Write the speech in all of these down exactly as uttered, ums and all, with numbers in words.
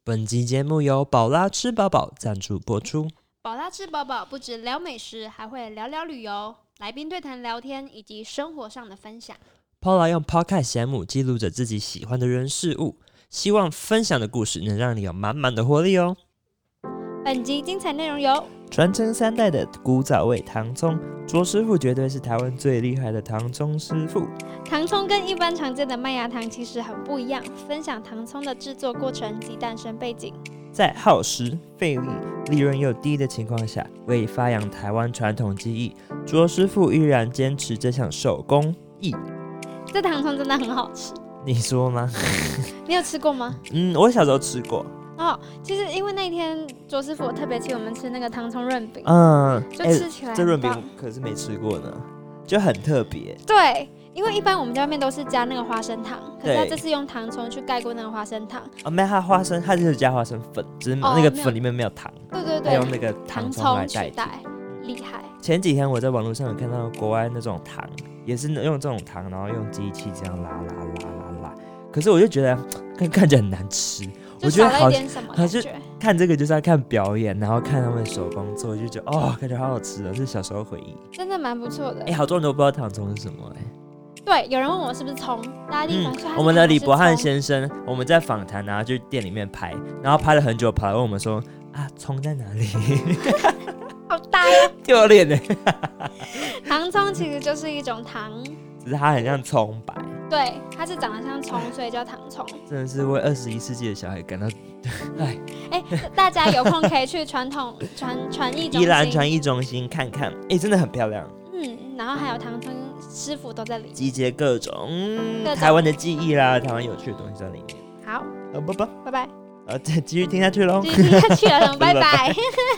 本集节目由宝拉吃饱饱赞助播出。 宝拉吃饱饱不止聊美食，还会聊聊旅游、来宾对谈聊天以及生活上的分享。 Paula 用 Podcast 节目记录着自己喜欢的人事物，希望分享的故事能让你有满满的活力哦。 本集精彩内容有传承三代的古早味糖葱，卓师傅绝对是台湾最厉害的糖葱师傅。 糖葱跟一般常见的麦芽糖其实很不一样，分享糖葱的制作过程及诞生背景。 在耗时、费力、利润又低的情况下，为发扬台湾传统技艺，卓师傅依然坚持这项手工艺。 这糖葱真的很好吃， 你说吗？ 你有吃过吗？ 嗯，我小时候吃过。 哦，其实因为那天卓师傅特别请我们吃那个糖葱润饼， 嗯， 就吃起来、欸、 这润饼可是没吃过呢，就很特别。 对，因为一般我们家面都是加那个花生糖，可是他这次用糖葱去盖过那个花生糖。 哦，没有，它花生，它就是加花生粉，只是那个粉里面没有糖。 对对对， 它用那个糖葱来代替， 厉害。前几天我在网络上有看到国外那种糖，也是用这种糖，然后用机器这样拉拉拉拉拉，可是我就觉得看看起来很难吃。我觉得好，好像看这个就是要看表演，然后看他们手工做，就觉得哦，感觉好好吃哦，是小时候回忆， 真的蛮不错的。 哎，好多人都不知道糖葱是什么哎。 对，有人问我是不是葱，大家一定说、嗯、 我们的李博翰先生，我们在访谈，然后去店里面拍，然后拍了很久，跑来问我们说啊，葱在哪里？ 好呆哦， 丢脸哎。 糖葱其实就是一种糖， 只是它很像葱白。 对，它是长得像葱，所以叫糖葱。 真的是为二十一世纪的小孩感到，哎哎，大家有空可以去传统传传艺中心、 宜兰传艺中心看看，哎，真的很漂亮。 嗯，然后还有糖葱师傅都在里面， 集结各种、嗯、各种台湾的记忆啦，台湾有趣的东西在里面。 好， 好，拜拜， 拜拜。 好，再继续听下去喽， 继续听下去了，拜拜。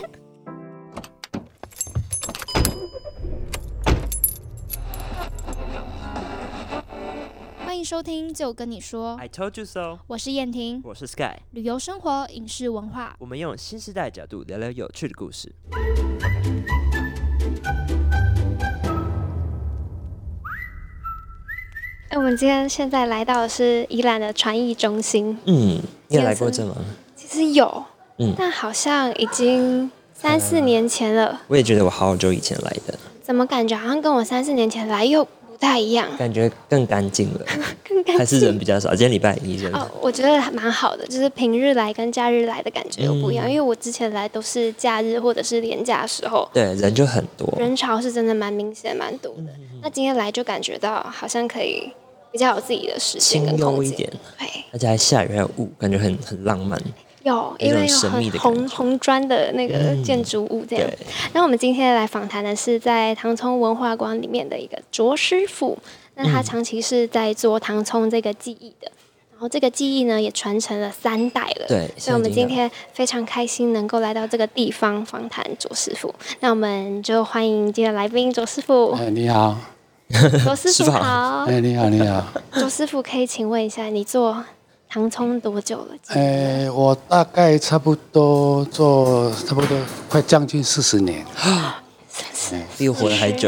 欢迎收听就跟你说 I told you so， 我是燕婷， 我是 Sky， 旅游生活影视文化， 我们用新时代角度聊聊有趣的故事。 我们今天现在来到的是宜兰的传艺中心。 嗯，你有来过这吗？ 其实有，嗯，但好像已经三四年前了。 我也觉得我好久以前来的， 怎么感觉好像跟我三四年前来又不太一样？ 感觉更干净了， 更干净， 还是人比较少？今天礼拜一人哦，我觉得蛮好的，就是平日来跟假日来的感觉又不一样。嗯、因为我之前来都是假日或者是连假的时候， 对，人就很多， 人潮是真的蛮明显、蛮多的。嗯、那今天来就感觉到好像可以比较有自己的时间跟空间， 一点， 对， 而且还下雨还有雾，感觉很很浪漫。 有，因为有很红红砖的那个建筑物这样。嗯、那我们今天来访谈的是在糖葱文化馆里面的一个卓师傅，那他长期是在做糖葱这个技艺的，然后这个技艺呢也传承了三代了。 对， 所以我们今天非常开心能够来到这个地方访谈卓师傅。那我们就欢迎今天的来宾卓师傅。 哎，你好。 卓师傅好。 哎，你好，你好。 卓师傅，可以请问一下，你做糖葱多久了？ 哎，我大概差不多做差不多快将近四十年。 比我活得还久。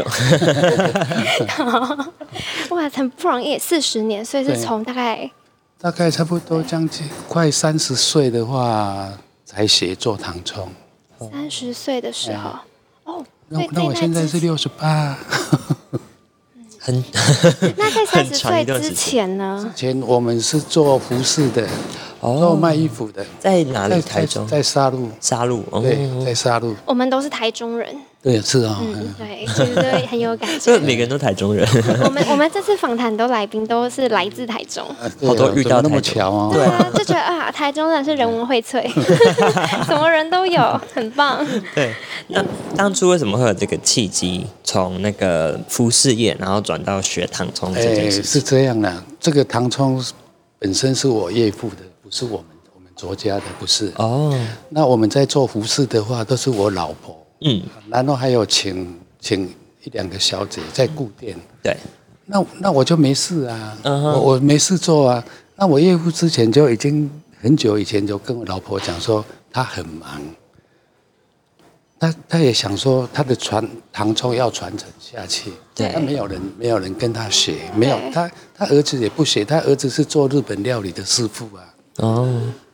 哇，很不容易，四十年，所以是从大概大概差不多将近快三十岁的话才学做糖葱。 三十岁的时候，哦， 那那我现在是六十八。 很那在三十岁之前呢？ 之前我们是做服饰的，哦、做卖衣服的。 在哪里？台中， 在沙鹿。 沙鹿，哦、 对，在沙鹿。 我们都是台中人。 对，是啊、哦。 嗯，对，其实对很有感觉。 每个人都台中人。 我们我们这次访谈的来宾都是来自台中， 啊、 好多遇到那么巧哦。 对啊，就觉得啊，台中人是人文荟萃，什么人都有，很棒。 对，那当初为什么会有这个契机，从那个服饰业，然后转到学糖葱这件事情？ 是这样的，这个糖葱本身是我岳父的，不是我们我们卓家的，不是。哦。那我们在做服饰的话，都是我老婆。嗯，然后还有请请一两个小姐在顾店， 对， 那那我就没事啊， uh-huh. 我我没事做啊。那我岳父之前就已经很久以前就跟我老婆讲说他很忙，他他也想说他的传糖葱要传承下去，对，他没有人没有人跟他学，没有他他儿子也不学，他儿子是做日本料理的师傅啊。哦。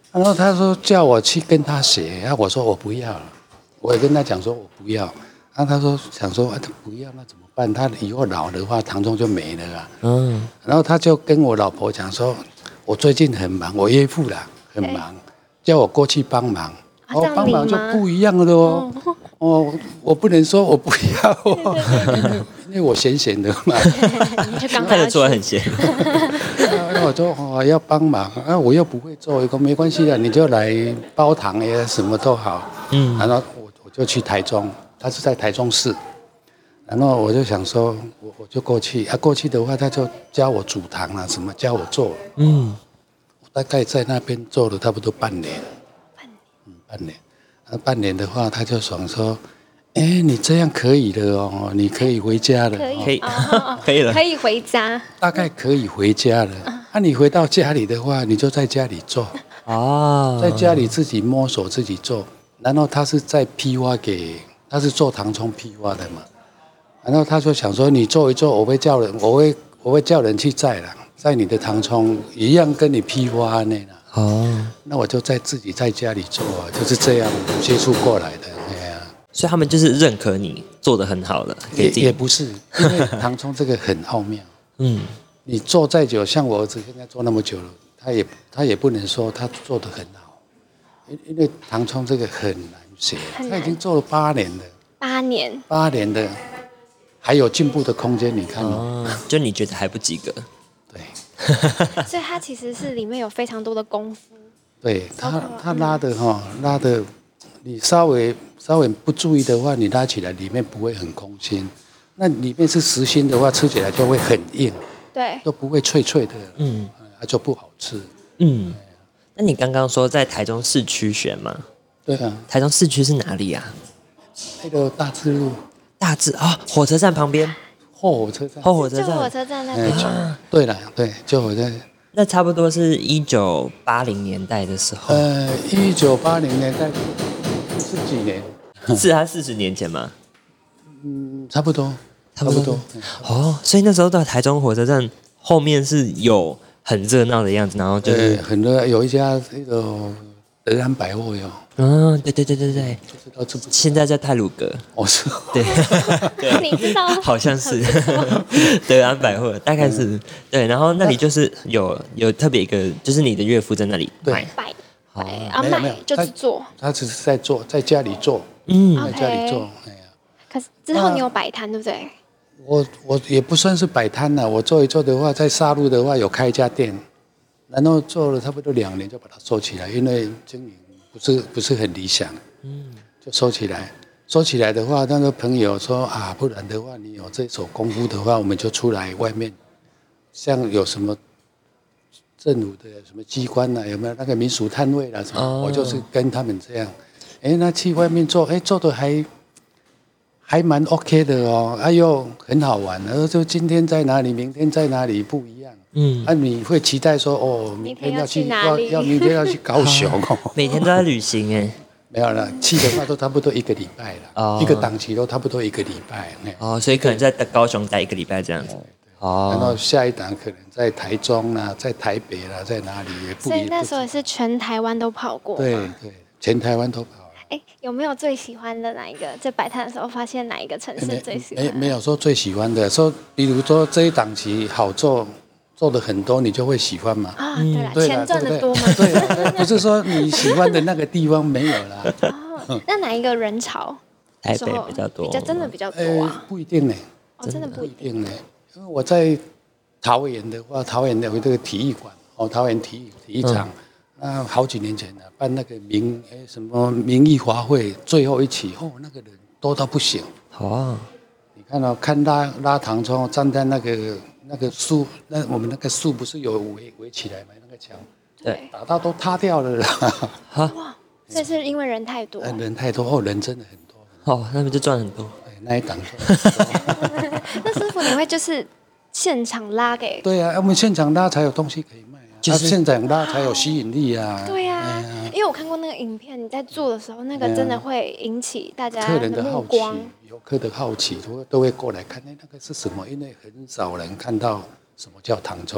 然后他说叫我去跟他学，然后我说我不要了，我也跟他讲说我不要。然后他说想说、啊、他不要那怎么办？他以后老的话，唐中就没了啊。嗯。然后他就跟我老婆讲说，我最近很忙，我岳父啦很忙，叫我过去帮忙。哦，帮忙就不一样了哦。哦, 哦，我不能说我不要、哦，对对对，因为因为我闲闲的嘛。 你就刚看得出来很闲。 那我说哦要帮忙，啊我又不会做，一个没关系的，你就来包糖呀，什么都好。嗯。然后我我就去台中，他是在台中市，然后我就想说，我我就过去，啊过去的话，他就教我煮糖啊，什么教我做。嗯。我大概在那边做了差不多半年。半年，那半年的话，他就想说：“哎、欸，你这样可以的哦，你可以回家了， 可以， 可以，哦、可以了， 可以回家， 大概可以回家了。那、啊、你回到家里的话，你就在家里做哦，在家里自己摸索自己做。然后他是在批发给，他是做糖葱批发的嘛。然后他就想说，你做一做，我会叫人，我会我会叫人去载了，载你的糖葱一样跟你批发那啦。”哦，那我就在自己在家里做啊，就是这样接触过来的，哎呀、啊。 所以他们就是认可你做得很好了， 也也不是，因为糖葱这个很奥妙。嗯，你做再久，像我儿子现在做那么久了，他也他也不能说他做得很好，因因为糖葱这个很难学，他已经做了八年了。 八年。 八年的，还有进步的空间，你看哦。 哦，就你觉得还不及格？ 对。 所以它其实是里面有非常多的功夫。 对他，他拉的哈，拉的，你稍微稍微不注意的话，你拉起来里面不会很空心。那里面是实心的话，吃起来就会很硬， 对， 都不会脆脆的，嗯，就不好吃。 嗯，那你刚刚说在台中市区选吗？ 对啊。 台中市区是哪里啊？ 那个大智路。 大智啊、哦，火车站旁边。 后火车站， 后火车站， 旧火车站那边。 啊、对了，对，旧火车站。 那差不多是一九八零年代的时候。 呃，一九八零年代是几年？ 是他四十年前吗？ 嗯，差不多， 差不多。差不多哦，所以那时候到台中火车站后面是有很热闹的样子，然后就是很热，有一家那个德安百货哟。 嗯，对对对对对， 就知道现在在太鲁阁。 哦，是。 对， 你知道？ 好像是德安百货，大概是、嗯、对。然后那里就是有有特别一个，就是你的岳父在那里摆摆摆啊卖，就是做。 他只是在做，在家里做，嗯，在家里做。哎呀， 可是之后你有摆摊，对不对？ 我我也不算是摆摊了，我做一做的话，在沙鹿的话有开一家店，然后做了差不多两年就把它收起来，因为经营不是不是很理想，嗯，就收起来。收起来的话，那个朋友说啊，不然的话，你有这手功夫的话，我们就出来外面，像有什么政府的什么机关啊，有没有那个民俗摊位啦什么，哦、我就是跟他们这样，哎，那去外面做，哎，做的还还蛮 OK 的哦，哎呦，很好玩，然后就今天在哪里，明天在哪里不一样。嗯，啊，你会期待说，哦，明天要去要要明天要去高雄哦， 每天都在旅行哎。 没有了，去的话都差不多一个礼拜了，哦、一个档期都差不多一个礼拜。 哦，所以可能在高雄待一个礼拜这样子。 哦，然后下一档可能在台中啦，在台北啦，在哪里也不一。 所以那时候也是全台湾都跑过。 对对，全台湾都跑。 哎，有没有最喜欢的哪一个？在摆摊的时候发现哪一个城市最喜欢？ 没没有说最喜欢的，说比如说这一档期好做。做的很多，你就会喜欢嘛？ 啊，对了，钱赚的多嘛？ 对，对，不是说你喜欢的那个地方没有啦。 哦，那哪一个人潮？ 台北比较多， 比较真的比较多啊？ 不一定呢。 哦，真的不一定呢。因为我在桃园的话，桃园有这个体育馆哦，桃园体育体育场，那好几年前了，办那个民哎什么民艺华会最后一期哦，那个人多到不行。哦，你看到看拉拉糖葱站在那个。那个树，那我们那个树不是有围围起来吗？那个墙， 对， 打到都塌掉了啦。 哇，这是因为人太多。 人太多哦，人真的很多。 哦，那边就赚很多。 哎，那一档赚很多。那师傅，你会就是现场拉给？ 对啊，我们现场拉才有东西可以卖啊。就是现场拉才有吸引力啊。 对啊，因为我看过那个影片，你在做的时候，那个真的会引起大家的目光。 游客的好奇都都会过来看，哎，那个是什么？因为很少人看到什么叫糖葱，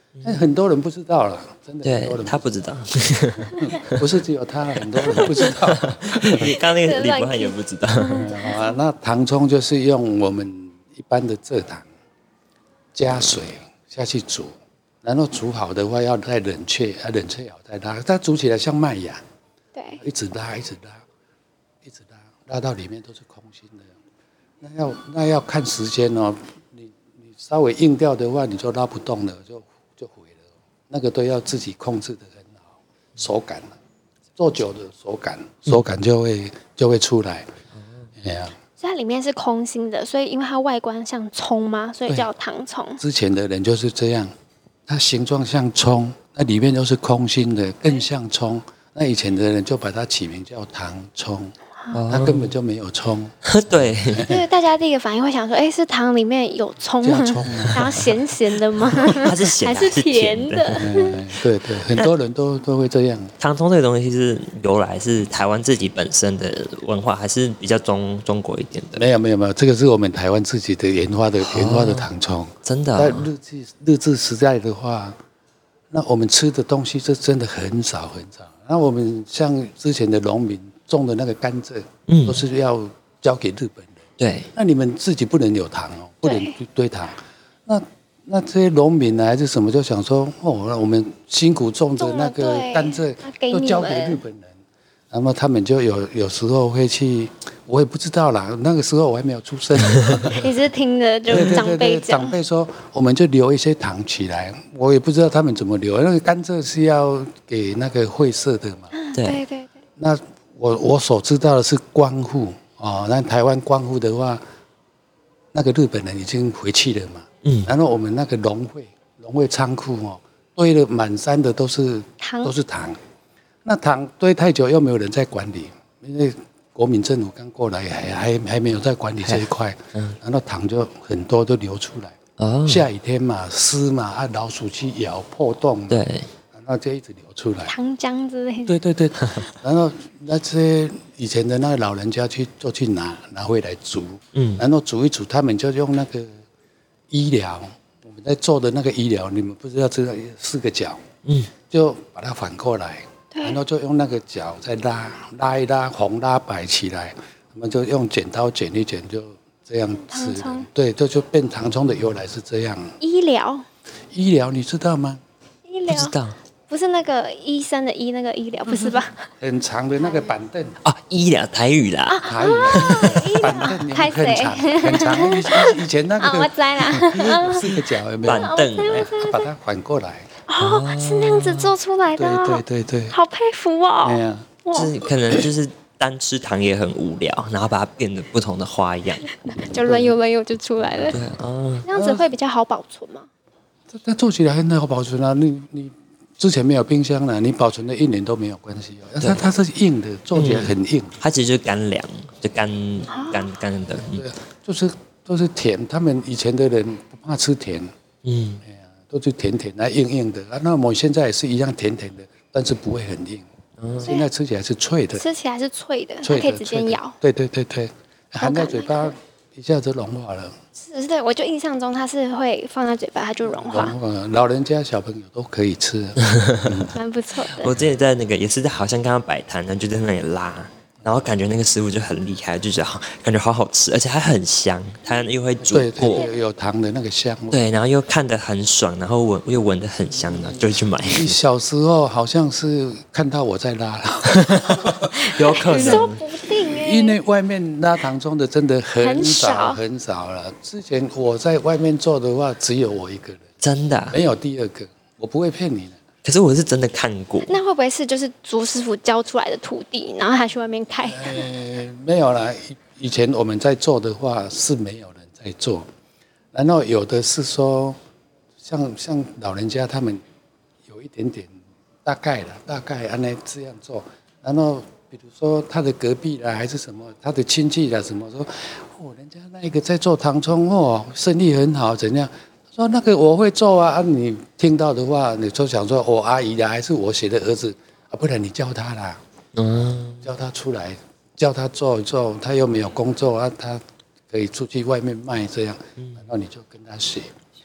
但很多人不知道了，真的很多人他不知道， 不是只有他，很多人不知道。 你刚那个李博翰也不知道。 啊，那糖葱就是用我们一般的蔗糖加水下去煮，然后煮好的话要再冷却，啊冷却好再拉，它煮起来像麦芽， 对， 一直拉一直拉，一直拉，拉到里面都是空心的。那要那要看时间哦，你你稍微硬掉的话，你就拉不动了，就。就毁了，那个都要自己控制的很好，手感做久的手感，手感就会就会出来。哎呀， 所以它里面是空心的，所以因为它外观像葱嘛，所以叫糖葱。 之前的人就是这样，它形状像葱，那里面都是空心的，更像葱。那以前的人就把它起名叫糖葱。它根本就没有葱， 对， 对，大家第一个反应会想说，哎，是糖里面有葱吗？然后咸咸的吗？ 它是咸还是甜的？ 对对，很多人都都会这样。 糖葱这个东西是由来是台湾自己本身的文化，还是比较中中国一点的？ 没有没有没有，这个是我们台湾自己的研发的研发的糖葱。 真的， 在日治日治时代的话，那我们吃的东西是真的很少很少。那我们像之前的农民种的那个甘蔗，嗯，都是要交给日本人。 对， 那你们自己不能有糖哦，不能堆糖。那那这些农民呢，还是什么，就想说，哦，我们辛苦种的那个甘蔗都交给日本人，然后他们就有有时候会去，我也不知道啦，那个时候我还没有出生。 你是听的就长辈讲， 长辈说，我们就留一些糖起来，我也不知道他们怎么留。那个甘蔗是要给那个会社的嘛？ 对对对。 那我我所知道的是官户哦，那台湾官户的话，那个日本人已经回去了嘛。嗯。然后我们那个农会农会仓库哦，堆了满山的都是糖，都是糖。那糖堆太久又没有人在管理，因为国民政府刚过来还还还没有在管理这一块。嗯。然后糖就很多都流出来。哦。下雨天嘛，湿嘛，啊老鼠去咬破洞。 对。 然后就一直流出来， 糖浆之类的。 对对对，然后那些以前的那个老人家去就去拿拿回来煮，嗯，然后煮一煮，他们就用那个医疗，我们在做的那个医疗，你们不知道这个四个角，嗯，就把它反过来，然后就用那个角再拉拉一拉，红拉白起来，我们就用剪刀剪一剪，就这样吃。对，这就变糖葱的由来是这样。 医疗， 医疗你知道吗？ 医疗不知道。 不是那个医生的医，那个医疗不是吧？ 很长的那个板凳啊，医疗台语啦， 台语板凳很长很长，以以前那个我知啦， 四个角有没有板凳？ 把它反过来哦，是那样子做出来的， 对对对对， 好佩服哦。 对呀， 就是可能就是单吃糖也很无聊，然后把它变得不同的花样， 就轮游轮游就出来了。 对啊， 这样子会比较好保存吗？ 它做起来很好保存啊，你你。之前没有冰箱了，你保存了一年都没有关系哦。它它是硬的，做起来很硬。 它其实就是干粮，就干干干的。 对，就是都是甜。他们以前的人不怕吃甜，嗯，哎呀，都是甜甜的、硬硬的。啊，那我们现在也是一样甜甜的，但是不会很硬。现在吃起来是脆的， 吃起来是脆的，它可以直接咬。 对对对对，含在嘴巴一下就融化了。 是，对，我就印象中它是会放在嘴巴，它就融化。 融化，老人家、小朋友都可以吃， 蛮不错的。 我之前在那个也是在好像刚刚摆摊，然后就在那里拉，然后感觉那个食物就很厉害，就觉得好，感觉好好吃，而且还很香，它又会煮过， 对，有糖的那个香味。 对，然后又看得很爽，然后闻又闻得很香的，就去买。 你小时候好像是看到我在拉了， 有可能。 说不定哎， 因为外面拉糖葱的真的很少很少了。之前我在外面做的话，只有我一个人，真的、啊、 没有第二个，我不会骗你的。 可是我是真的看过。 那会不会是就是朱师傅教出来的徒弟，然后他去外面开？ 呃，没有啦，以前我们在做的话是没有人在做，然后有的是说，像像老人家他们有一点点大概了，大概按那这样做，然后。比如说他的隔壁啦，还是什么，他的亲戚啦，什么说，哦，人家那个在做糖葱哦，生意很好，怎样？他说那个我会做啊，啊你听到的话，你就想说我阿姨啦，还是我写的儿子啊，不然你叫他啦，嗯，叫他出来，叫他做一做，他又没有工作啊，他可以出去外面卖这样，然后你就跟他学，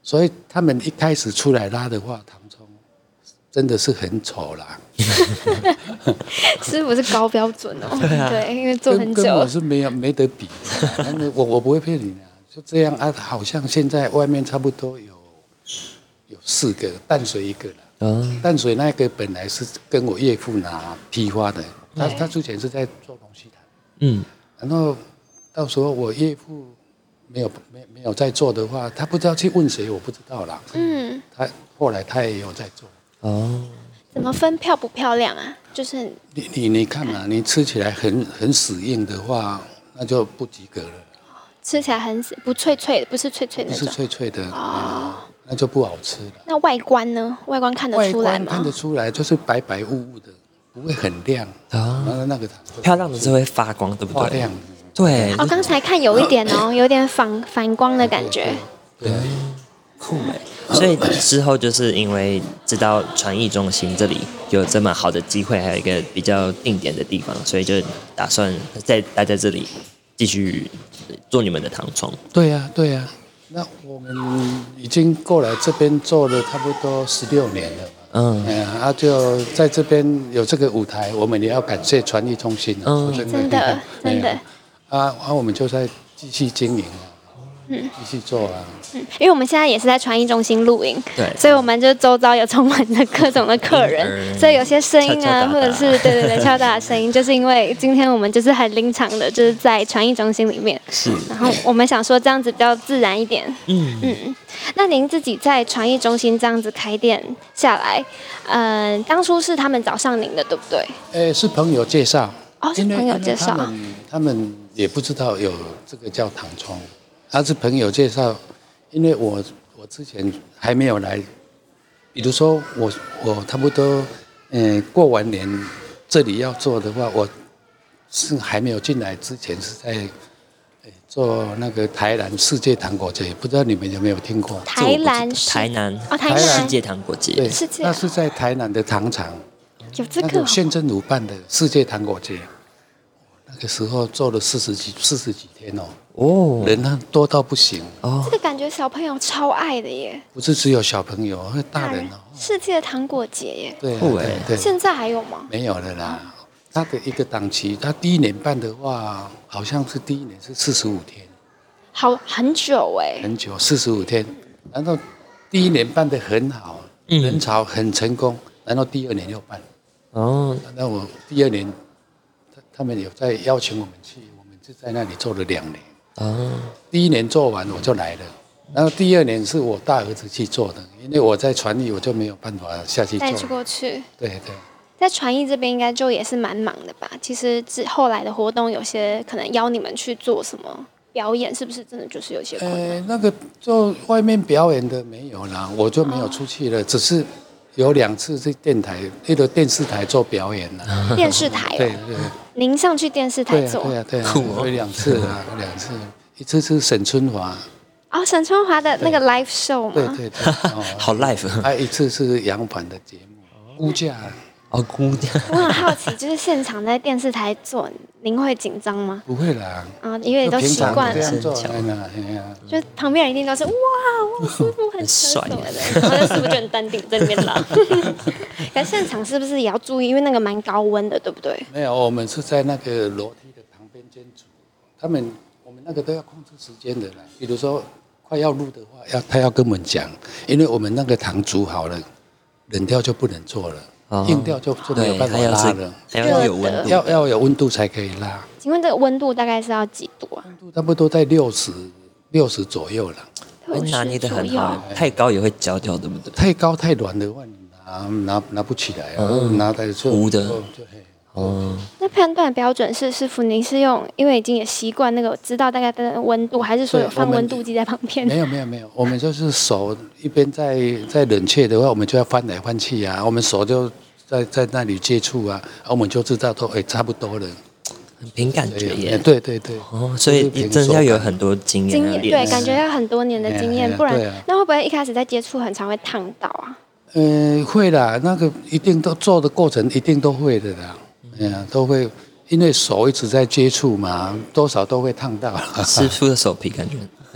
所以他们一开始出来拉的话，唐冲真的是很丑啦。 师傅是高标准哦，对,、啊、对，因为做很久， 跟我是没有没得比。我我不会骗你的，就这样啊，好像现在外面差不多有有四个，淡水一个了。嗯、淡水那个本来是跟我岳父拿批发的，他他之前是在做龙须坛，嗯，然后到时候我岳父。没有没没有在做的话，他不知道去问谁，我不知道啦。嗯，他后来他也有在做。哦， 怎么分漂不漂亮啊？就是你你你看嘛，你吃起来很很死硬的话，那就不及格了。 吃起来很死，不脆脆的，不是脆脆的那种。 不是脆脆的哦、嗯，那就不好吃了。 那外观呢？外观看得出来吗？ 外观看得出来，就是白白雾雾的，不会很亮啊。然后那个漂亮的是会发光，对不对？ 发亮。 对， 哦，刚才看有一点哦，有点反反光的感觉。 对， 酷哎！所以之后就是因为知道传艺中心这里有这么好的机会，还有一个比较定点的地方，所以就打算再待在这里继续做你们的糖窗。 对呀、啊，对呀、啊。那我们已经过来这边做了差不多十六年了。嗯，哎呀，啊，就在这边有这个舞台，我们也要感谢传艺中心。 嗯，真的，真的。 啊，啊，我们就在继续经营啊，嗯，继续做啊。 嗯，因为我们现在也是在传艺中心录音， 对， 所以我们就周遭有充满着各种的客人，嗯、所以有些声音啊， 敲敲打打或者是对对对敲打的声音，就是因为今天我们就是很临场的，就是在传艺中心里面， 是， 然后我们想说这样子比较自然一点，嗯嗯。那您自己在传艺中心这样子开店下来，嗯、呃，当初是他们找上您的，对不对？ 呃，是朋友介绍。 哦，是朋友介绍。 他们他们也不知道有这个叫糖窗，他是朋友介绍。因为我我之前还没有来，比如说我我差不多，嗯，过完年这里要做的话，我是还没有进来之前是在做那个台南世界糖果节，不知道你们有没有听过？ 台南台南哦，台南世界糖果节， 对， 世界那是在台南的糖厂。 有这个、 那个县政府办的世界糖果节，那个时候做了四十几四十几天哦，哦，人多到不行哦。这个感觉小朋友超爱的耶， 不是只有小朋友，大人哦。 世界糖果节耶， 对对对， 现在还有吗？ 没有了啦。他的一个档期，他第一年办的话，好像是第一年是四十五天， 好很久哎， 很久四十五天。然后第一年办得很好，嗯、人潮很成功，然后第二年又办。哦，那我第二年，他们有在邀请我们去，我们就在那里做了两年。哦，第一年做完我就来了，然后第二年是我大儿子去做的，因为我在传艺，我就没有办法下去做。 带过去。 对对， 在传艺这边应该就也是蛮忙的吧？其实之后来的活动，有些可能邀你们去做什么表演，是不是真的就是有些困难？ 呃，那个做外面表演的没有啦，我就没有出去了，哦、只是。有两次在电台，那个电视台做表演了。 电视台、哦， 对对。 您上去电视台做？ 对啊对啊对啊，有两次啊，两次。一次是沈春华。 哦，沈春华的那个 live show 吗？ 对对对，哦、 好 live。 还有一次是杨凡的节目，估价。 哦，估价。 我很好奇，就是现场在电视台做，您会紧张吗？ 不会啦。 啊，因为都习惯了。 做就旁边人一定都是哇，哇，师傅很帅的，然后师傅就很淡定在那边拉。可是现场是不是也要注意？因为那个蛮高温的，对不对？ 没有，我们是在那个楼梯的旁边煎煮，他们我们那个都要控制时间的啦。比如说快要录的话，要他要跟我们讲，因为我们那个糖煮好了，冷掉就不能做了。哦、硬掉就就没有办法拉了， 还要有温度， 要要有温度才可以拉。 请问这个温度大概是要几度啊？ 温度差不多在六十六十左右了。 会拿捏得很好，太高也会焦掉，对不对？ 太高太软的话，你拿拿拿不起来啊，嗯、拿来就糊的。 哦，那判断标准是师傅，您是用因为已经也习惯那个知道大概的温度，还是说有放温度计在旁边？ 没有没有没有，我们就是手一边在在冷却的话，我们就要翻来翻去啊，我们手就在在那里接触啊，我们就知道都哎差不多了。 很凭感觉耶， 对对对。 哦，所以真的要有很多经验。 经验对，感觉要很多年的经验，不然那会不会一开始在接触很常会烫到啊？ 嗯，会啦，那个一定都做的过程一定都会的啦。嗯、啊，都会，因为手一直在接触嘛，多少都会烫到。 师傅的手皮感觉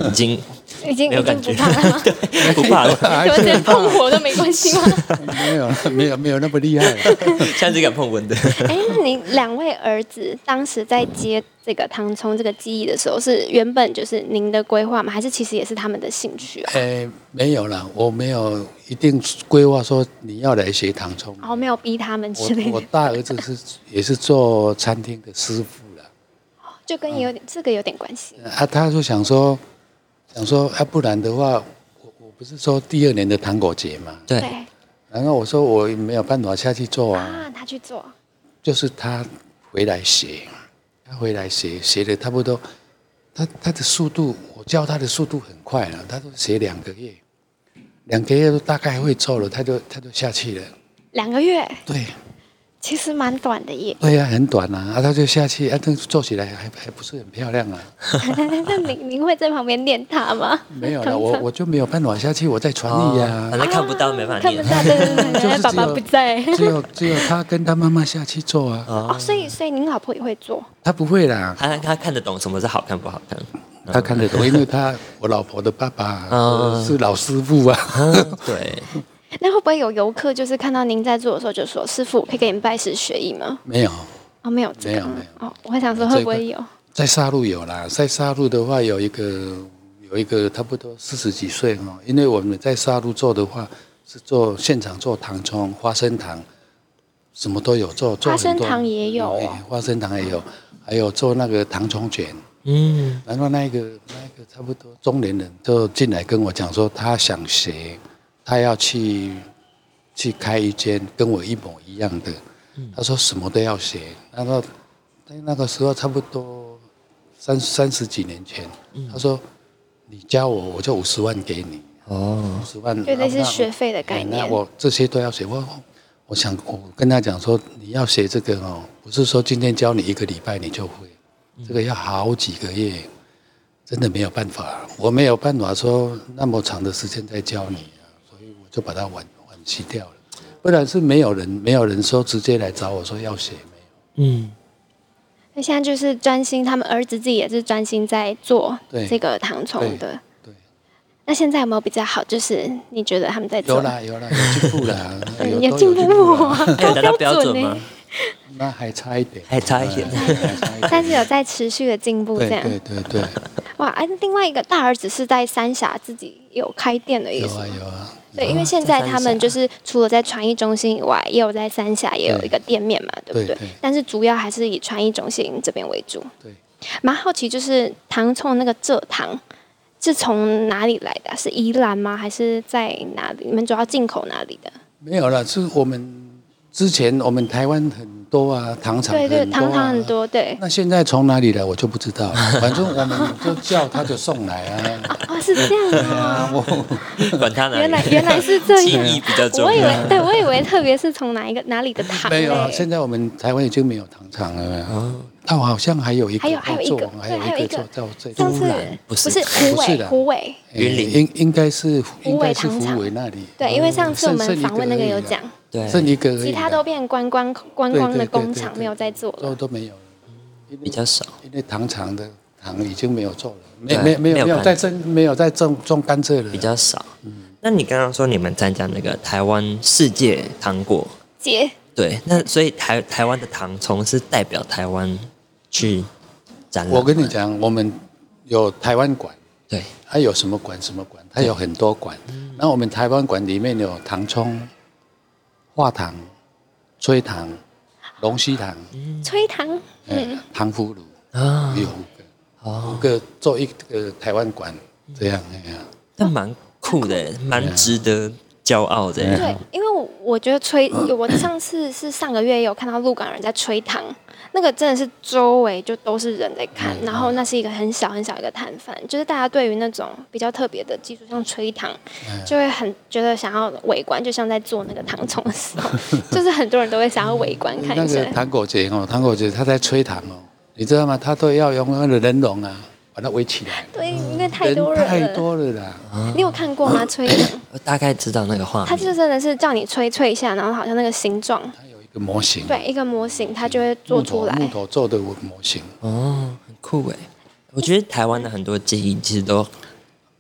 已经已经已经不怕了吗？ 对，不怕了， 有点碰火都没关系吗？ 没有没有没有那么厉害了， 现在只敢碰温的。 哎，那您两位儿子当时在接这个唐冲这个技艺的时候，是原本就是您的规划吗？还是其实也是他们的兴趣啊？ 哎，没有啦，我没有一定规划说你要来学唐冲， 哦，没有逼他们之类的。 我我大儿子是也是做餐厅的师傅啦， 就跟有点、嗯、这个有点关系啊。他就想说想说，啊，不然的话，我我不是说第二年的糖果节嘛， 对。 然后我说我没有办法下去做啊， 啊，他去做， 就是他回来学。他回来学学的差不多，他他的速度，我教他的速度很快了，他都学两个月，两个月都大概会做了，他就他就下去了。 两个月？ 对， 其实蛮短的耶。 对呀、啊，很短啊，啊他就下去，啊，但做起来还还不是很漂亮啊。 那您您会在旁边练他吗？ 没有了，我我就没有办法下去，我在传艺呀， 反正看不到，没办法练。 看不到，对对对，就是爸爸不在， 只有只有他跟他妈妈下去做啊。 哦，所以所以您老婆也会做？ 他不会啦， 他他看得懂什么是好看不好看， 他看得懂，因为他我老婆的爸爸是老师傅啊。 对。 那会不会有游客就是看到您在做的时候就说：“师傅，可以给你拜师学艺吗？” 没有， 哦，没有、这个， 没有，没有。 哦，我还想说会不会有？ 在沙鹿有啦，在沙鹿的话有一个有一个差不多四十几岁哦，因为我们在沙鹿做的话是做现场做糖葱、花生糖，什么都有做，做花生糖也有、哦， 花生糖也有，还有做那个糖葱卷。嗯，然后那个那个差不多中年人就进来跟我讲说，他想学。他要去去开一间跟我一模一样的，嗯、他说什么都要学。然后在那个时候差不多三三十几年前，嗯、他说你教我，我就五十万给你。哦，五十万， 就类似学费的概念。 那我这些都要学。我我想我跟他讲说，你要学这个哦，不是说今天教你一个礼拜你就会，嗯、这个要好几个月，真的没有办法。我没有办法说那么长的时间再教你。就把它惋惋惜掉了，不然是没有人没有人说直接来找我说要学，没有。嗯， 那现在就是专心，他们儿子自己也是专心在做这个糖葱的。对。 对那现在有没有比较好？就是你觉得他们在做？ 有啦有啦，有进步啦， 有进步啊， 有达到标准吗？ 那还差一点， 还差一点， 但是有在持续的进步，这样。 对对对对。 哇，哎，另外一个大儿子是在三峡自己有开店的意思。 有啊有啊。 对，因为现在他们就是除了在传艺中心以外，也有在三峡也有一个店面嘛，对不对？ 对对， 但是主要还是以传艺中心这边为主。 对， 蛮好奇，就是糖葱那个蔗糖是从哪里来的？是宜兰吗？还是在哪里？你们主要进口哪里的？ 没有了，是我们之前我们台湾很多啊，糖厂很多、啊、 对对，糖厂很多，对。 那现在从哪里来我就不知道，反正我们就叫他就送来啊。 哦，是这样啊！ 我管他哪里， 原来原来是这样， 记忆比较重要。 我以为，对我以为特别是从哪一个哪里的糖？ 没有，现在我们台湾已经没有糖厂了。哦，但好像还有一个， 还有还有一个， 还有一个做到这。 上次不是虎尾，虎尾云林应应该是应该是虎尾那里。 对，因为上次我们访问那个有讲。 对， 剩一个， 其他都变观光观光的工厂，没有在做了， 都都没有了， 比较少， 因为糖厂的糖已经没有做了，没没没有没有在种没有在种种甘蔗了， 比较少。嗯，那你刚刚说你们参加那个台湾世界糖果节， 对，那所以台台湾的糖葱是代表台湾去展览。 我跟你讲，我们有台湾馆， 对， 它有什么馆什么馆，它有很多馆。然后我们台湾馆里面有糖葱。化糖、吹糖、龙须糖、 吹糖， 嗯，糖葫芦啊，有五个，哦，五个做一个台湾馆这样那样， 那蛮酷的，蛮值得骄傲的。 对，因为我我觉得吹，我上次是上个月也有看到鹿港人在吹糖，那个真的是周围就都是人在看，然后那是一个很小很小一个摊贩，就是大家对于那种比较特别的技术，像吹糖，就会很觉得想要围观，就像在做那个糖葱的时候，就是很多人都会想要围观看一下。 那个糖果节哦，糖果节他在吹糖哦，你知道吗？他都要用那个人龙啊，把它围起来。 对，因为太多人了， 太多了啦。 你有看过吗？吹糖？ 我大概知道那个画面。 他就真的是叫你吹吹一下，然后好像那个形状。 一个模型， 对，一个模型，它就会做出来。 木头做的模型， 哦，很酷哎！我觉得台湾的很多技艺其实都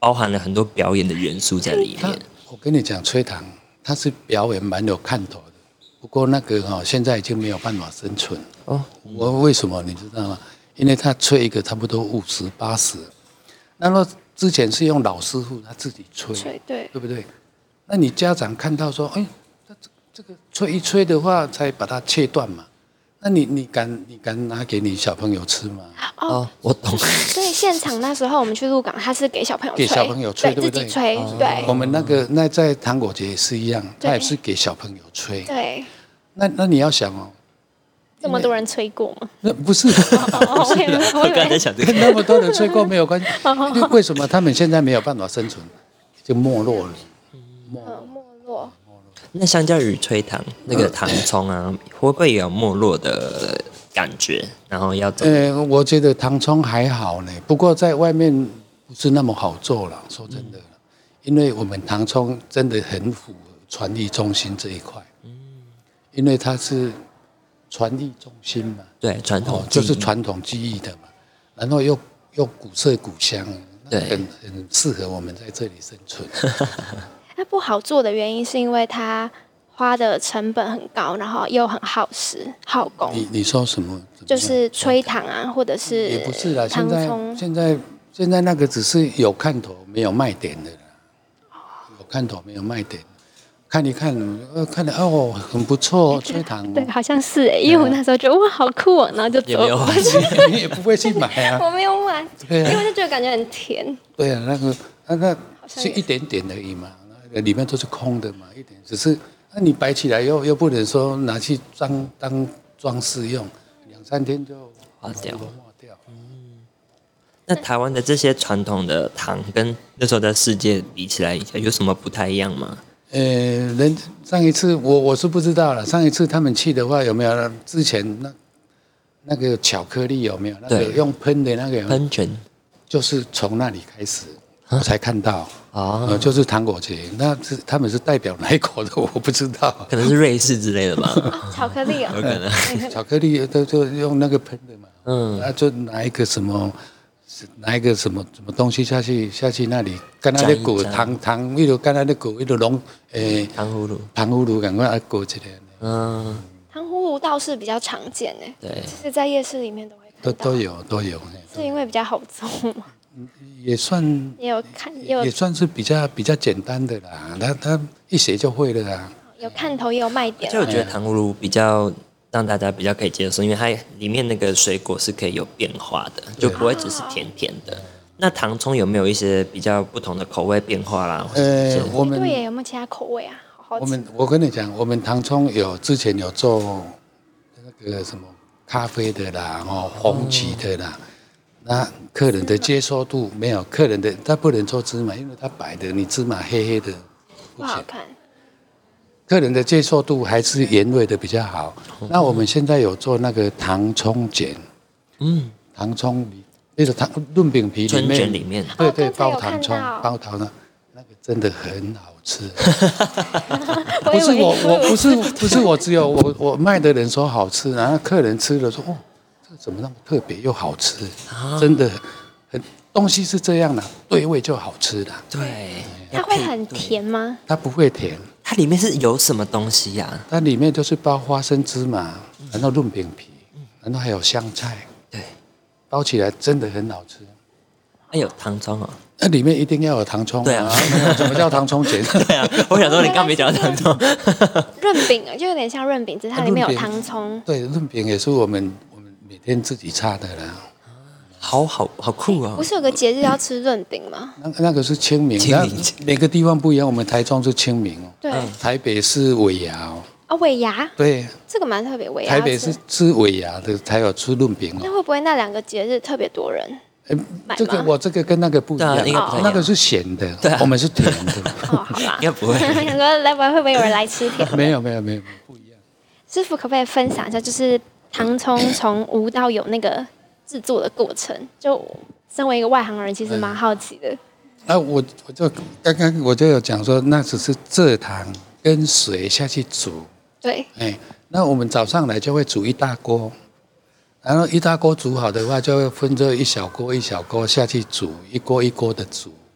包含了很多表演的元素在里面。 我跟你讲，吹糖它是表演蛮有看头的，不过那个哈、哦、现在已经没有办法生存哦。我为什么你知道吗？因为他吹一个差不多五十八十，那么之前是用老师傅他自己吹， 吹对对不对？那你家长看到说，哎，这这个吹一吹的话，才把它切断嘛。那你你敢你敢拿给你小朋友吃吗？ 哦， 我懂。 所以现场那时候我们去鹿港，他是给小朋友吹， 给小朋友吹，对不对？ 自己吹，对。 我们那个那在糖果节也是一样，他也是给小朋友吹。 对。 那那你要想哦， 这么多人吹过吗？ 那不是， 我刚才想这个， 那么多人吹过没有关系。为什么他们现在没有办法生存，就没落了？ 没落。 那相较于吹糖，那个糖葱啊，会不会有没落的感觉？然后要怎么？ 呃，我觉得糖葱还好呢，不过在外面不是那么好做了。说真的，嗯、因为我们糖葱真的很符合传艺中心这一块。嗯，因为它是传艺中心嘛， 对，传统、哦、 就是传统技艺的嘛，然后又又古色古香， 对， 很很适合我们在这里生存。 那不好做的原因是因为它花的成本很高，然后又很耗时耗工。 你你说什么？ 就是吹糖啊，或者是也不是啦。现在现在现在那个只是有看头没有卖点的啦，有看头没有卖点。看一看，呃，看了哦，很不错，吹糖、哦。 对，好像是哎，因为我那时候觉得哇，好酷哦，然后就走。 也没有买， 你也不会去买啊。 我没有买， 对、啊， 因为就觉得感觉很甜。 对啊，那个那个是一点点而已嘛，里面都是空的嘛，一点，只是那你摆起来又又不能说拿去装当装饰用，两三天就化掉。 化掉。 嗯，那台湾的这些传统的糖跟那时候在世界比起来，有什么不太一样吗？ 呃，人上一次我我是不知道了。上一次他们去的话，有没有之前那那个巧克力有没有？那个用喷的那个喷泉， 就是从那里开始我才看到啊、 呃，就是糖果节。那是他们是代表哪一国的？我不知道， 可能是瑞士之类的吧。 哦、巧克力、哦、 有可能， 巧克力都就用那个喷的嘛。 嗯， 那就拿一个什么。拿一个什么什么东西下去下去那里，跟他的鼓糖糖，一路跟他的鼓一路弄诶， 糖葫芦， 糖葫芦赶快来鼓起来。 嗯， 糖葫芦倒是比较常见诶， 对， 其实在夜市里面都会看到，都都有都有。 是因为比较好做吗？ 也算也有看，也有也算是比较比较简单的啦，他他一写就会了啦。 有看头也有卖点。 就我觉得糖葫芦比较。让大家比较可以接受，因为它里面那个水果是可以有变化的，就不会只是甜甜的。那糖葱有没有一些比较不同的口味变化啦？ 呃，我们对耶，有没有其他口味啊？好好我们我跟你讲，我们糖葱有之前有做那个什么咖啡的啦，哦，红旗的啦。哦、那客人的接受度没有，客人的他不能做芝麻，因为他白的，你芝麻黑黑的不好看。 客人的接受度还是原味的比较好。嗯、那我们现在有做那个糖葱卷，嗯，糖葱那个糖润饼皮里面， 里面对对，包糖葱，包糖呢，那个真的很好吃。不是我，我不是不是我只有我我卖的人说好吃，然后客人吃了说哦，这怎么那么特别又好吃？啊、真的很东西是这样的，对味就好吃的。 对， 它会很甜吗？ 它不会甜。 它里面是有什么东西呀、啊？ 它里面就是包花生芝麻，然后润饼皮，然后还有香菜， 对， 包起来真的很好吃。 还有糖葱哦， 那里面一定要有糖葱、啊。 对啊， 怎么叫糖葱卷？ 对啊，我想说你刚没讲到糖葱。 润饼就有点像润饼，只是它里面有糖葱。 对，润饼也是我们我们每天自己擦的啦。 好好好酷啊！ 不是有个节日要吃润饼吗？ 那那个是清明， 清明每个地方不一样。我们台中是清明哦， 对， 台北是尾牙哦。 啊，尾牙？ 对， 这个蛮特别，尾牙。 台北是吃尾牙的，才有吃润饼哦。 那会不会那两个节日特别多人？ 哎，这个我这个跟那个不一样，那个是咸的， 对， 我们是甜的。 哦，好啦， 应该不会。 想说来不来会不会有人来吃甜？ 没有没有没有，不一样。 师傅可不可以分享一下，就是糖葱从无到有那个制作的过程？就身为一个外行人，其实蛮好奇的。 啊，我我就刚刚我就有讲说，那只是蔗糖跟水下去煮。 对。 哎，那我们早上来就会煮一大锅，然后一大锅煮好的话，就会分着一小锅一小锅下去煮，一锅一锅的煮，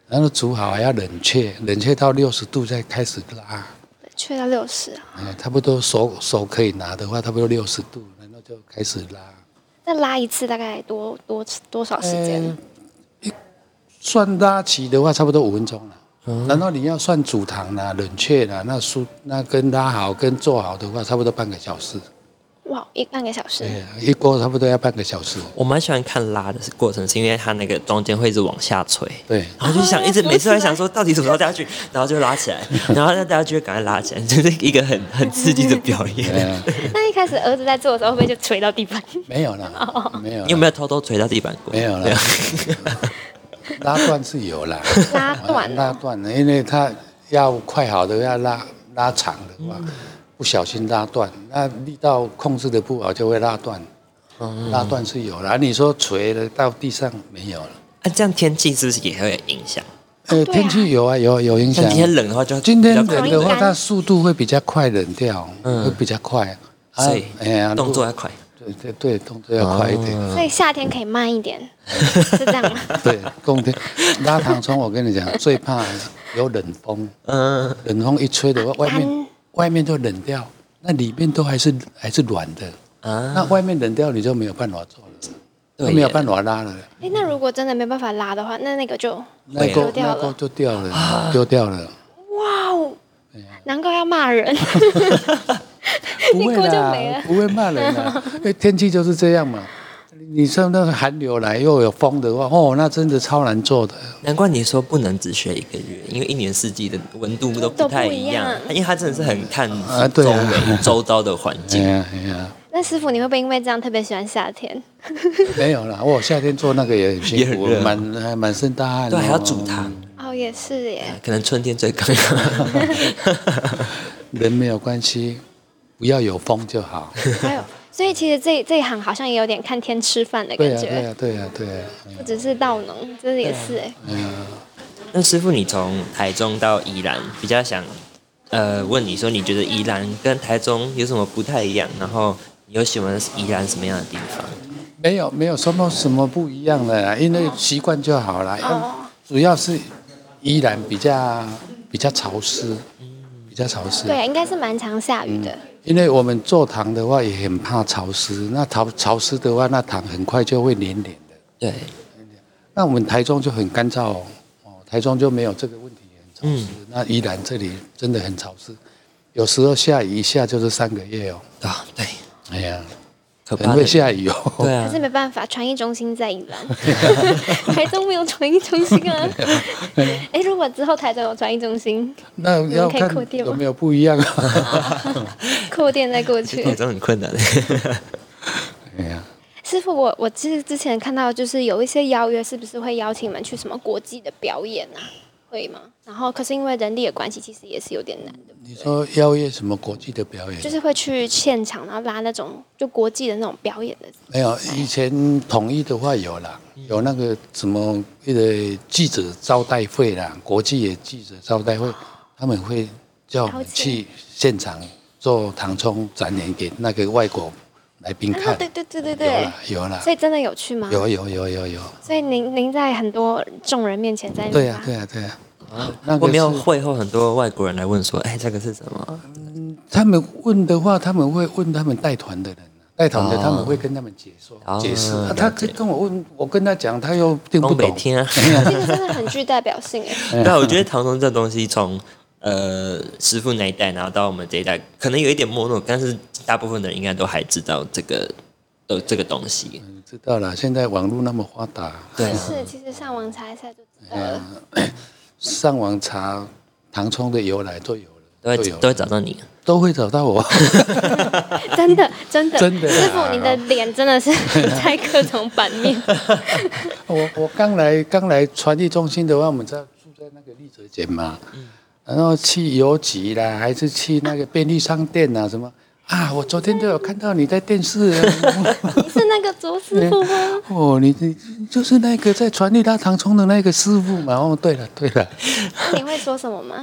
然后煮好还要冷却，冷却到六十度再开始拉。 冷却到六十啊？ 嗯，差不多手手可以拿的话，差不多六十度，然后就开始拉。 那拉一次大概多多多少时间？ 呃、算拉起的话，差不多五分钟了。嗯、然后你要算煮糖啦、冷却啦，那输那跟拉好跟做好的话，差不多半个小时。 哇，一半个小时。 对，一锅差不多要半个小时。 我蛮喜欢看拉的过程，是因为它那个中间会一直往下垂。 对， 然后就想一直每次在想说，到底什么时候掉下去，然后就拉起来，然后大家就会赶快拉起来，就是一个很很刺激的表演。 那一开始儿子在做的时候，会不会就垂到地板？ 没有了，没有。 你有没有偷偷垂到地板过？ 没有了。拉断是有啦， 拉断拉断了，因为它要快好的要拉拉长的话，不小心拉断，那力道控制的不好就会拉断。嗯、拉断是有了，你说垂了到地上没有了。 啊，这样天气是不是也会有影响？ 呃，天气有啊，有有影响。 今天冷的话就今天冷的话，它速度会比较快冷掉，嗯、会比较快， 啊、所以哎呀，动作要快。 对对对，动作要快一点。 哦、所以夏天可以慢一点，是这样吗？ 对，冬天拉糖葱，我跟你讲，最怕有冷风。嗯，冷风一吹的话，外面外面就冷掉，那里面都还是还是软的。啊，那外面冷掉，你就没有办法做了，就没有办法拉了。 哎，那如果真的没办法拉的话，那那个就那个那个就掉了，丢掉了。 哇哦，难怪要骂人。 不会啦，不会骂人啦，因为天气就是这样嘛。你说那个寒流来又有风的话，哦，那真的超难做的。 难怪你说不能只学一个月，因为一年四季的温度都不太一样，因为它真的是很看周围、啊、周遭的环境。 哎呀哎呀。 那师傅，你会不会因为这样特别喜欢夏天？ 没有啦，我夏天做那个也很辛苦，满还满身大汗。 对，还要煮汤。 哦，也是耶。 可能春天最刚好。 人没有关系。不要有风就好。 还有，所以其实这这一行好像也有点看天吃饭的感觉。 对呀，对呀，对呀，对呀。 不只是稻农，这也是哎。 嗯。 那师傅，你从台中到宜兰，比较想呃问你说，你觉得宜兰跟台中有什么不太一样？然后你有喜欢宜兰什么样的地方？ 没有，没有什么什么不一样的啦，因为习惯就好了。哦。主要是宜兰比较比较潮湿，比较潮湿。 对，应该是蛮常下雨的。嗯， 因为我们做糖的话也很怕潮湿，那潮潮湿的话，那糖很快就会黏黏的。 对。 那我们台中就很干燥哦，台中就没有这个问题，很潮湿。嗯、那宜兰这里真的很潮湿，有时候下雨一下就是三个月哦。 啊，对。 哎呀，很会下雨哦。 对啊。 可是没办法，传艺中心在宜兰，台中没有传艺中心啊。哎，如果之后台中有传艺中心， 那要看有没有不一样啊。扩店再过去， 这种很困难。 哎呀， 师傅，我我其实之前看到，就是有一些邀约，是不是会邀请你们去什么国际的表演啊？会吗？然后可是因为人力的关系，其实也是有点难的。 你说邀约什么国际的表演？ 就是会去现场，然后拉那种就国际的那种表演的。 没有，以前统一的话有啦，有那个什么一个记者招待会啦，国际的记者招待会，他们会叫我们去现场做糖葱展演给那个外国来宾看。 啊、对对对对对， 有啦有啦。 所以真的有去吗？ 有有有有有。 所以您您在很多众人面前在那对呀、啊、对呀、啊、对呀、 啊。啊，那个、我没有会后很多外国人来问说，哎，这个是什么？ 嗯，他们问的话，他们会问他们带团的人，带团的他们会跟他们解说、哦、解释、啊。他跟我问，我跟他讲，他又听不懂。 听啊， 这个真的很具代表性哎。 对，我觉得糖葱这东西从呃师傅那一代，然后到我们这一代，可能有一点没落，但是大部分的人应该都还知道这个呃这个东西。 嗯，知道了。现在网络那么发达， 对、啊，是其实上网查一下就知道了。嗯上网查糖葱的由来都有了， 都会都会找到你， 都会找到我。 真的真的真的， 师傅，你的脸真的是在各种版面。 我我刚来刚来传艺中心的话，我们在住在那个立泽间嘛，嗯、然后去邮局啦，还是去那个便利商店啊，什么啊？我昨天都有看到你在电视、啊。 你是那个卓师傅吗？ 哦，你你就是那个在传艺拉糖葱的那个师傅嘛。哦，对了对了。 你会说什么吗？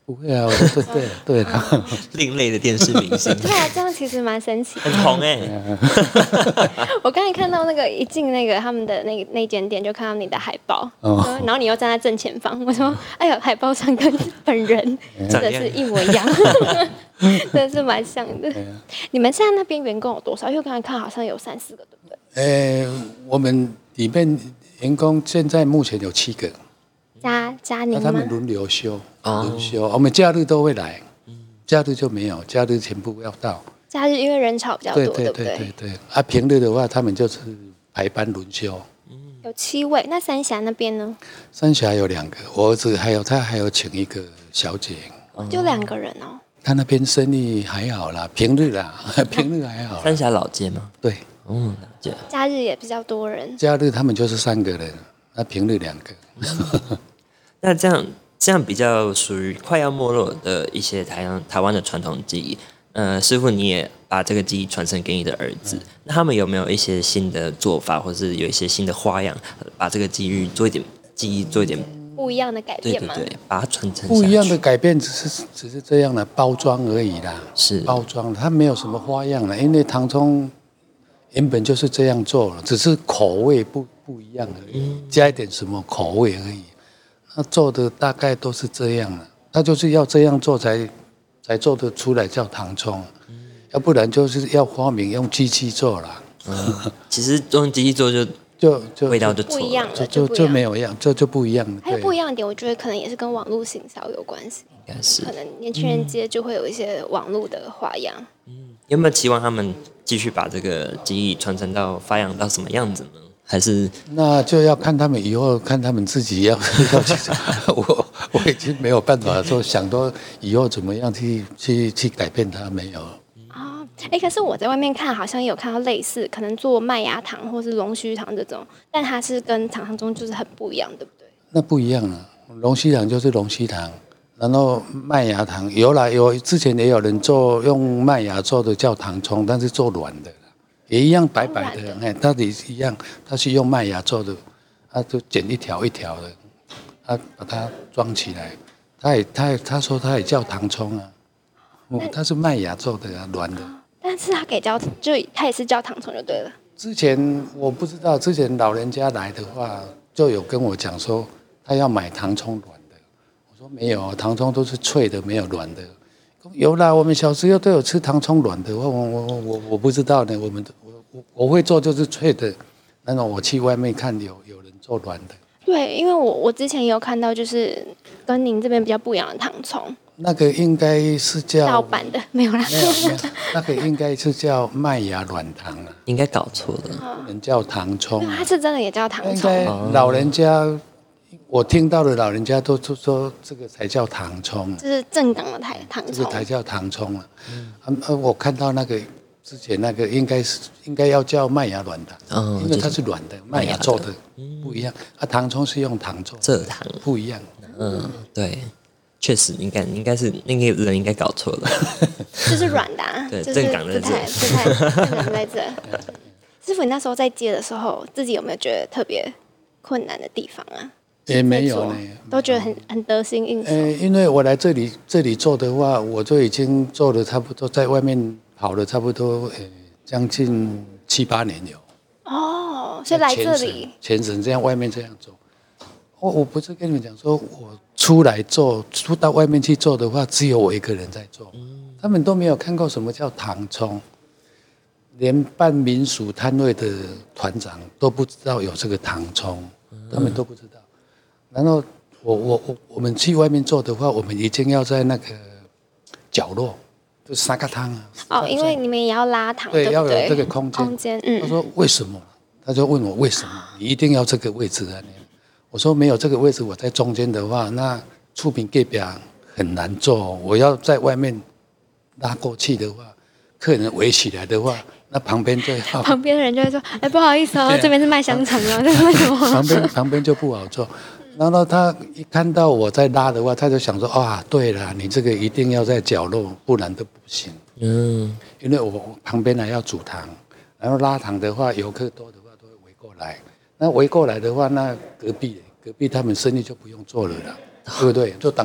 不会啊，我说对对对了， 另类的电视明星。 对啊，这样其实蛮神奇的， 很红哎、欸。 我刚才看到那个一进那个他们的那那间店，就看到你的海报，哦、然后你又站在正前方，我说哎呦，海报上跟本人真的是一模一样，真的是蛮像的。你们现在那边员工有多少？因为我刚才看好像有三四个，对不对？ 呃，我们里面员工现在目前有七个。 加加您吗？ 他们轮流休，轮休，我们假日都会来，假日就没有，假日全部要到。 假日因为人潮比较多， 对对对对对。啊，平日的话，他们就是排班轮休。 有七位，那三峡那边呢？ 三峡有两个，我儿子还有他还有请一个小姐， 就两个人哦。 他那边生意还好啦，平日啦，平日还好。 三峡老街吗？ 对， 嗯，了解。 假日也比较多人。 假日他们就是三个人，那平日两个。 那这样这样比较属于快要没落的一些台湾台湾的传统技艺，呃，师傅你也把这个技艺传承给你的儿子，嗯、那他们有没有一些新的做法，或是有一些新的花样，把这个技艺做一点技艺做一点不一样的改变吗？ 对对对，把它传承不一样的改变，只是只是这样的包装而已啦， 是包装，它没有什么花样了，因为唐葱原本就是这样做了，只是口味不不一样而已，嗯、加一点什么口味而已。他做的大概都是这样的，他就是要这样做才才做得出来叫唐葱，嗯、要不然就是要发明用机器做啦。 嗯、其实用机器做就就就味道就不一样了， 就就就没有一样，就就不一样了。 还有不一样的点，我觉得可能也是跟网络行销有关系， 应该是可能年轻人接就会有一些网络的花样。 嗯，有没有期望他们继续把这个技艺传承到发扬到什么样子呢？还是那就要看他们以后，看他们自己要要去。我我已经没有办法说想到以后怎么样去去去改变它，没有。 啊，哎，可是我在外面看，好像也有看到类似，可能做麦芽糖或是龙须糖这种，但它是跟唐唐中就是很不一样，对不对？ 那不一样啊，龙须糖就是龙须糖，然后麦芽糖有啦，有之前也有人做用麦芽做的叫糖葱，但是做软的。也一样白白的，哎，它也一样，它是用麦芽做的，它就剪一条一条的，它把它装起来，它也它他说它也叫糖葱啊，它是麦芽做的啊，软的。 但是它给叫就它也是叫糖葱就对了。 之前我不知道，之前老人家来的话，就有跟我讲说他要买糖葱软的，我说没有，糖葱都是脆的，没有软的。有啦，我们小时候都有吃糖葱软的，我我我我我不知道呢。我们我我我会做就是脆的，那种我去外面看有有人做软的。 对，因为我我之前也有看到，就是跟您这边比较不一样的糖葱。 那个应该是叫盗版的，没有啦。 没有没有，那个应该是叫麦芽软糖啊， 应该搞错了， 人叫糖葱。 它是真的也叫糖葱。 应该老人家。我听到的老人家都说这个才叫糖葱， 这是正港的台糖葱， 这个才叫糖葱啊。嗯、啊，我看到那个之前那个应该是应该要叫麦芽软糖，嗯、因为它是软的，麦芽做的不一样。啊，糖葱是用糖做， 蔗糖不一样。 嗯，对，确实应该应该是那个人应该搞错了， 就是软的、啊， 对， 就是正港的这太这太正港在这。师傅，你那时候在接的时候，自己有没有觉得特别困难的地方啊？ 也没有呢， 都觉得很很得心应手。 呃，因为我来这里这里做的话，我就已经做了差不多，在外面跑了差不多呃将近七八年有。 哦，所以来这里全省这样外面这样做。我我不是跟你们讲说，我出来做，出到外面去做的话，只有我一个人在做，嗯、他们都没有看过什么叫糖葱，连办民俗摊位的团长都不知道有这个糖葱，他们都不知道。然后我我我我们去外面做的话，我们一定要在那个角落，就沙咖汤啊。 哦，因为你们也要拉糖， 对， 对要有这个空间。 空间，嗯。 他说为什么？他就问我为什么你一定要这个位置啊？我说没有这个位置，我在中间的话，那出品给表很难做。我要在外面拉过去的话，客人围起来的话。那旁边就要旁边的人就会说：“哎，不好意思哦，啊、这边是卖香肠的，这是为什么？” 旁边旁边就不好做。然后他一看到我在拉的话，他就想说：“啊，对了，你这个一定要在角落，不然都不行。”嗯，因为我旁边还要煮糖，然后拉糖的话，游客多的话都会围过来。那围过来的话，那隔壁隔壁他们生意就不用做了啦，对不对？就挡住了嘛。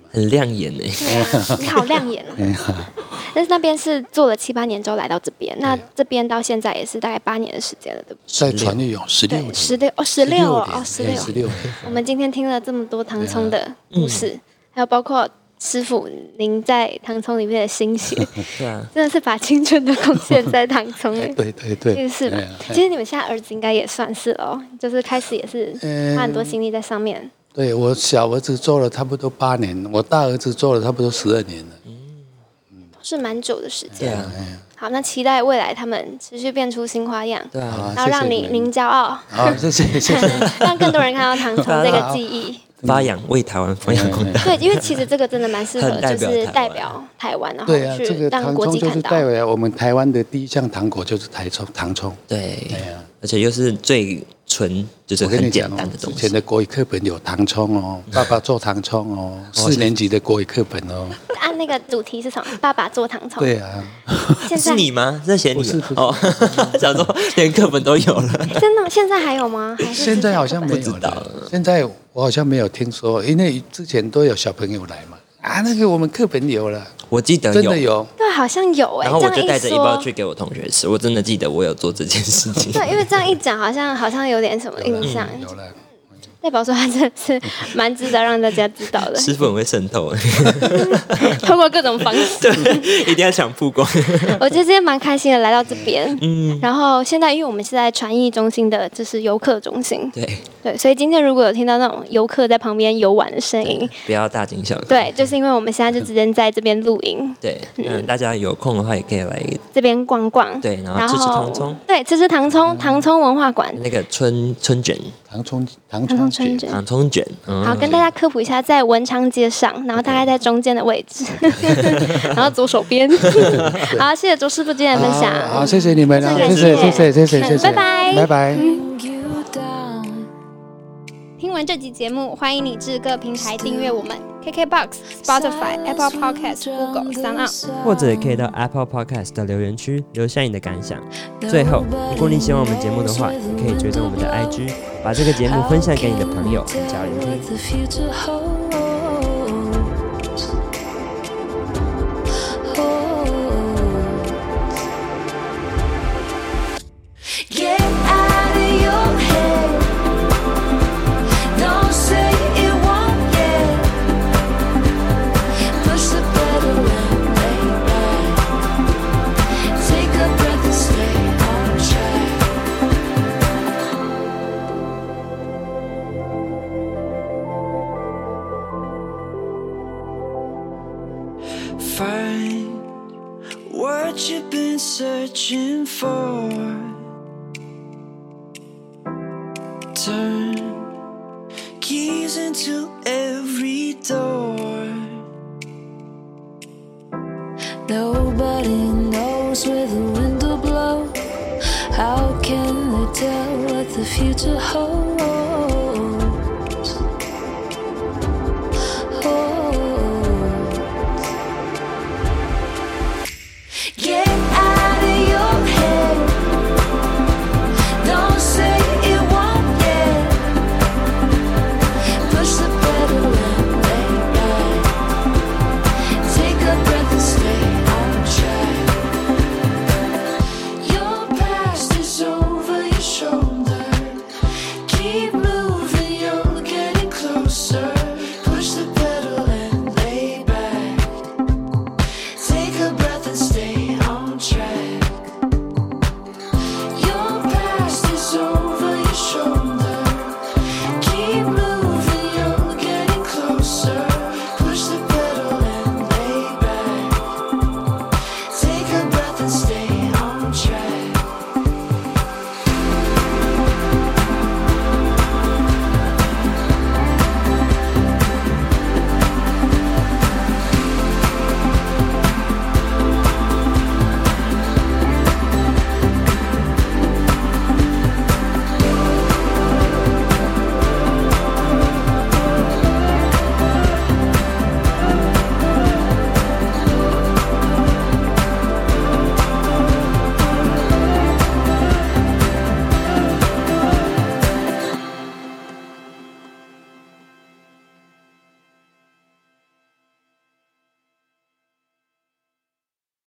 很亮眼呢。 你好亮眼哦。但是那边是做了七八年之后来到这边，那这边到现在也是大概八年的时间了，对不对？在传艺有十六年， 十六哦，十六哦，十六， 十六。 我们今天听了这么多唐葱的故事，嗯、还有包括师傅您在唐葱里面的心血，真的是把青春都贡献在唐葱里。 对对对， 其实是吧？其实你们现在儿子应该也算是哦，就是开始也是花很多心力在上面。嗯、 对我小儿子做了差不多八年，我大儿子做了差不多十二年了。 是蛮久的时间。啊、好，那期待未来他们持续变出新花样， 对啊， 然后让你您骄傲。 好，谢谢谢谢， 让更多人看到唐葱这个技艺。 发扬为台湾发扬光大。 对，因为其实这个真的蛮适合，就是代表台湾，然后去让国际看到。 就是代表我们台湾的第一项糖果就是台葱糖葱。 对，而且又是最纯，就是很简单的东西。 之前的国语课本有糖葱哦，爸爸做糖葱哦，四年级的国语课本哦。 按那个主题是什么？爸爸做糖葱。 对啊。 是你吗？在写你？ 不是不是哦，想说连课本都有了。 真的？现在还有吗？还是现在好像没有了。现在我好像没有听说，因为之前都有小朋友来嘛。啊，那个我们课本有了， 我记得有， 真的有。 对，好像有哎。 然后我就带着一包去给我同学吃，我真的记得我有做这件事情。 对，因为这样一讲，好像好像有点什么印象。 有了。 代表说他真的是蛮值得让大家知道的。 师傅很会渗透， 通过各种方式， 对，一定要抢曝光。 我觉得今天蛮开心的来到这边，嗯，然后现在因为我们是在传艺中心的，就是游客中心， 对对，所以今天如果有听到那种游客在旁边游玩的声音， 不要大惊小怪， 对，就是因为我们现在就直接在这边录音， 对，嗯，大家有空的话也可以来这边逛逛， 对，然后吃吃唐葱， 对，吃吃唐葱，唐葱文化馆那个春春卷， 唐葱唐葱卷， 唐葱卷， 好，跟大家科普一下，在文昌街上，然后大概在中间的位置，然后左手边。好，谢谢周师傅今天的分享。 好，谢谢你们，谢谢谢谢谢谢谢谢， 拜拜拜拜。 听完这集节目，欢迎你至各平台订阅我们 ：K K B O X、Spotify、Apple Podcast、Google、SoundOn， 或者也可以到 Apple Podcast 的留言区留下你的感想。最后，如果你喜欢我们节目的话，也可以追踪我们的 I G， 把这个节目分享给你的朋友和家人听。 Find what you've been searching for. Turn keys into every door. Nobody knows where the wind will blow. How can they tell what the future holds?